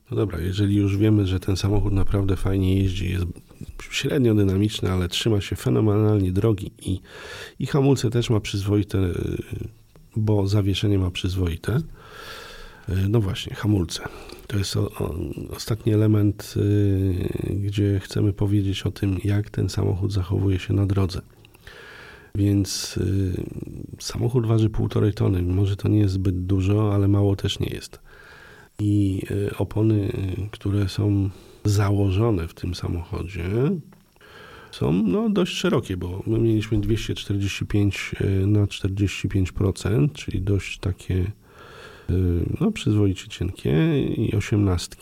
No dobra, jeżeli już wiemy, że ten samochód naprawdę fajnie jeździ, jest średnio dynamiczny, ale trzyma się fenomenalnie drogi i hamulce też ma przyzwoite, bo zawieszenie ma przyzwoite. No właśnie, hamulce. To jest ostatni element, gdzie chcemy powiedzieć o tym, jak ten samochód zachowuje się na drodze. Więc samochód waży 1,5 tony. Może to nie jest zbyt dużo, ale mało też nie jest. I opony, które są założone w tym samochodzie, są dość szerokie, bo my mieliśmy 245 na 45%, czyli dość takie przyzwoicie cienkie i 18.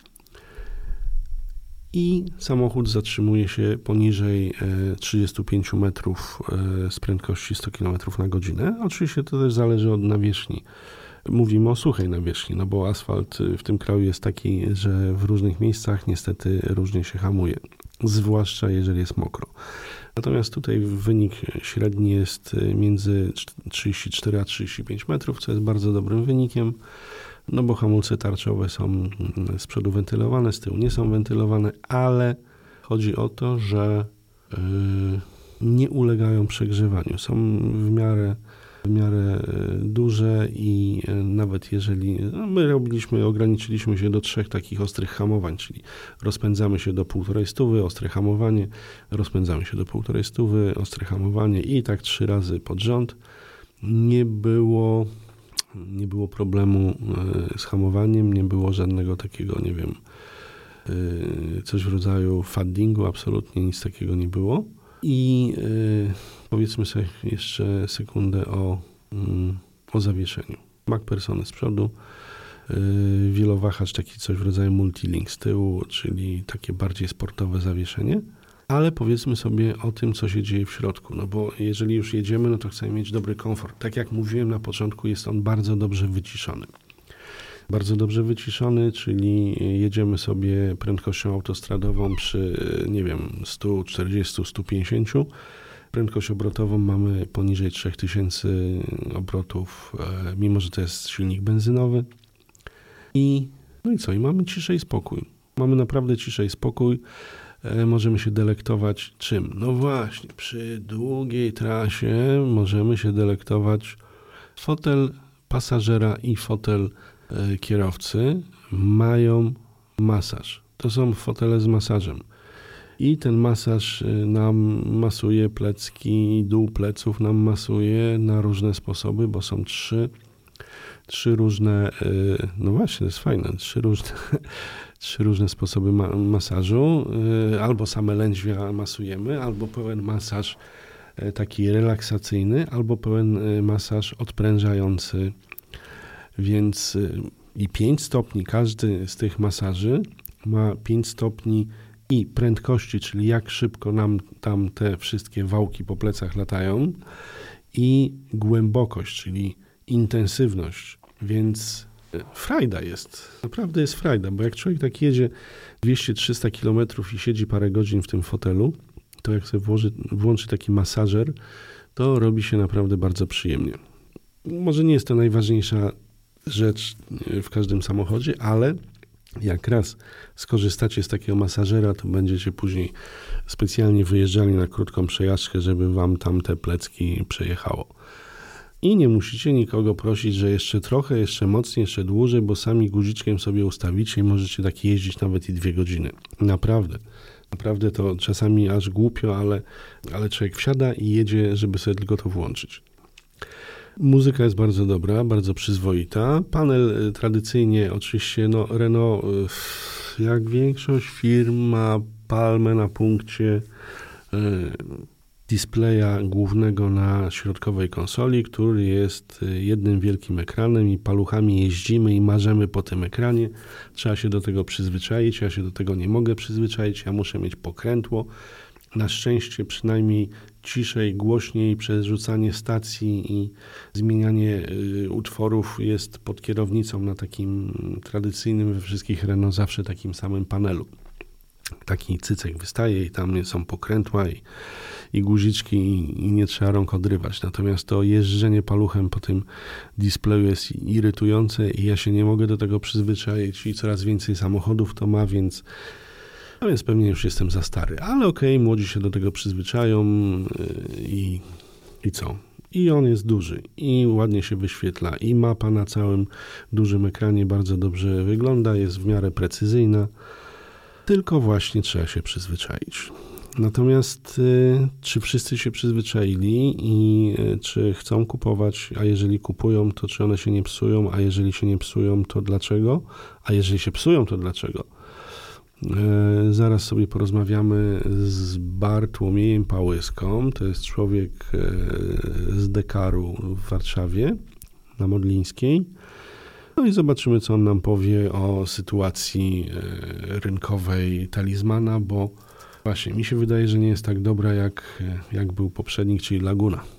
I samochód zatrzymuje się poniżej 35 metrów z prędkości 100 km na godzinę. Oczywiście to też zależy od nawierzchni. Mówimy o suchej nawierzchni, no bo asfalt w tym kraju jest taki, że w różnych miejscach niestety różnie się hamuje, zwłaszcza jeżeli jest mokro. Natomiast tutaj wynik średni jest między 34 a 35 metrów, co jest bardzo dobrym wynikiem, no bo hamulce tarczowe są z przodu wentylowane, z tyłu nie są wentylowane, ale chodzi o to, że nie ulegają przegrzewaniu. Są w miarę duże i nawet jeżeli my ograniczyliśmy się do 3 takich ostrych hamowań, czyli rozpędzamy się do 1,5 stówy, ostre hamowanie, rozpędzamy się do 1,5 stówy, ostre hamowanie i tak 3 razy pod rząd. Nie było problemu z hamowaniem, nie było żadnego takiego, nie wiem, coś w rodzaju faddingu, absolutnie nic takiego nie było. I powiedzmy sobie jeszcze sekundę o zawieszeniu. MacPersony z przodu, wielowahacz, taki coś w rodzaju multilink z tyłu, czyli takie bardziej sportowe zawieszenie. Ale powiedzmy sobie o tym, co się dzieje w środku, no bo jeżeli już jedziemy, no to chcemy mieć dobry komfort. Tak jak mówiłem na początku, jest on bardzo dobrze wyciszony. Bardzo dobrze wyciszony, czyli jedziemy sobie prędkością autostradową przy, 140, 150. Prędkość obrotową mamy poniżej 3000 obrotów, mimo że to jest silnik benzynowy. I mamy ciszę i spokój. Mamy naprawdę ciszę i spokój. Możemy się delektować czym? No właśnie, przy długiej trasie możemy się delektować. Fotel pasażera i fotel kierowcy mają masaż. To są fotele z masażem. I ten masaż nam masuje plecki, dół pleców nam masuje na różne sposoby, bo są trzy różne, no właśnie, to jest fajne, trzy różne sposoby masażu. Albo same lędźwia masujemy, albo pełen masaż taki relaksacyjny, albo pełen masaż odprężający. Więc i 5 stopni, każdy z tych masaży ma 5 stopni i prędkości, czyli jak szybko nam tam te wszystkie wałki po plecach latają, i głębokość, czyli intensywność, więc frajda jest, naprawdę jest frajda, bo jak człowiek tak jedzie 200-300 km i siedzi parę godzin w tym fotelu, to jak sobie włączy taki masażer, to robi się naprawdę bardzo przyjemnie. Może nie jest to najważniejsza rzecz w każdym samochodzie, ale jak raz skorzystacie z takiego masażera, to będziecie później specjalnie wyjeżdżali na krótką przejażdżkę, żeby wam tam te plecki przejechało. I nie musicie nikogo prosić, że jeszcze trochę, jeszcze mocniej, jeszcze dłużej, bo sami guziczkiem sobie ustawicie i możecie tak jeździć nawet i 2 godziny. Naprawdę to czasami aż głupio, ale człowiek wsiada i jedzie, żeby sobie tylko to włączyć. Muzyka jest bardzo dobra, bardzo przyzwoita. Panel tradycyjnie oczywiście, Renault, jak większość firm, ma palmę na punkcie displaya głównego na środkowej konsoli, który jest jednym wielkim ekranem i paluchami jeździmy i marzemy po tym ekranie. Trzeba się do tego przyzwyczaić, ja się do tego nie mogę przyzwyczaić, ja muszę mieć pokrętło. Na szczęście przynajmniej ciszej, głośniej przerzucanie stacji i zmienianie utworów jest pod kierownicą na takim tradycyjnym we wszystkich Renault zawsze takim samym panelu. Taki cycek wystaje i tam są pokrętła i guziczki i nie trzeba rąk odrywać. Natomiast to jeżdżenie paluchem po tym displeju jest irytujące i ja się nie mogę do tego przyzwyczaić i coraz więcej samochodów to ma, więc pewnie już jestem za stary. Ale okej, młodzi się do tego przyzwyczają i co? I on jest duży i ładnie się wyświetla i mapa na całym dużym ekranie bardzo dobrze wygląda, jest w miarę precyzyjna, tylko właśnie trzeba się przyzwyczaić. Natomiast czy wszyscy się przyzwyczaili i czy chcą kupować, a jeżeli kupują, to czy one się nie psują, a jeżeli się nie psują, to dlaczego? A jeżeli się psują, to dlaczego? Zaraz sobie porozmawiamy z Bartłomiejem Pałyską. To jest człowiek z Dekaru w Warszawie na Modlińskiej. No i zobaczymy, co on nam powie o sytuacji rynkowej Talismana, bo właśnie mi się wydaje, że nie jest tak dobra, jak był poprzednik, czyli Laguna.